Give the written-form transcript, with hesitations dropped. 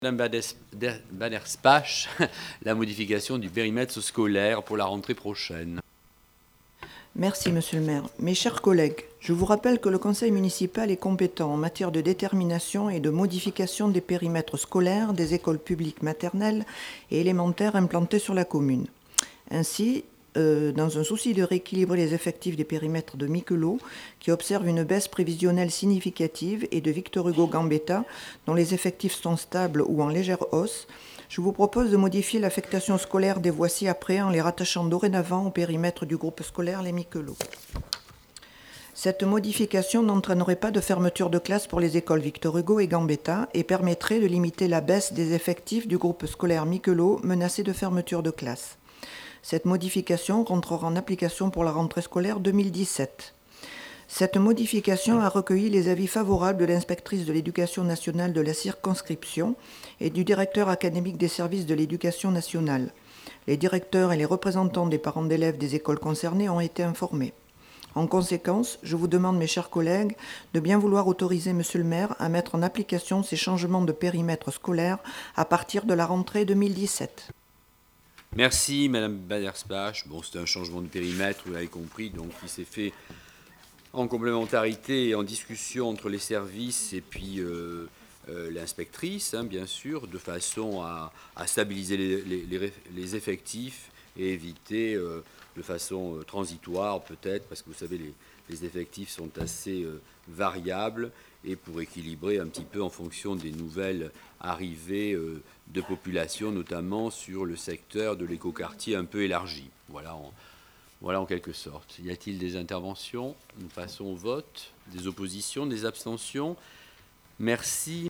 Madame Bannerspach, la modification du périmètre scolaire pour la rentrée prochaine. Merci, Monsieur le maire. Mes chers collègues, je vous rappelle que le conseil municipal est compétent en matière de détermination et de modification des périmètres scolaires des écoles publiques maternelles et élémentaires implantées sur la commune. Ainsi, dans un souci de rééquilibrer les effectifs des périmètres de Miquelot, qui observe une baisse prévisionnelle significative, et de Victor Hugo Gambetta, dont les effectifs sont stables ou en légère hausse, je vous propose de modifier l'affectation scolaire des voies ci-après en les rattachant dorénavant au périmètre du groupe scolaire Les Miquelots. Cette modification n'entraînerait pas de fermeture de classe pour les écoles Victor Hugo et Gambetta et permettrait de limiter la baisse des effectifs du groupe scolaire Miquelot menacé de fermeture de classe. Cette modification rentrera en application pour la rentrée scolaire 2017. Cette modification a recueilli les avis favorables de l'inspectrice de l'éducation nationale de la circonscription et du directeur académique des services de l'éducation nationale. Les directeurs et les représentants des parents d'élèves des écoles concernées ont été informés. En conséquence, je vous demande, mes chers collègues, de bien vouloir autoriser Monsieur le maire à mettre en application ces changements de périmètre scolaire à partir de la rentrée 2017. Merci Madame Bannerspach. Bon, c'est un changement de périmètre, vous l'avez compris, donc qui s'est fait en complémentarité et en discussion entre les services et puis l'inspectrice, bien sûr, de façon à stabiliser les effectifs et éviter de façon transitoire peut-être, parce que vous savez, les effectifs sont assez variables, et pour équilibrer un petit peu en fonction des nouvelles arrivées de population, notamment sur le secteur de l'écoquartier un peu élargi. Voilà en quelque sorte. Y a-t-il des interventions? Nous passons au vote. Des oppositions, des abstentions? Merci.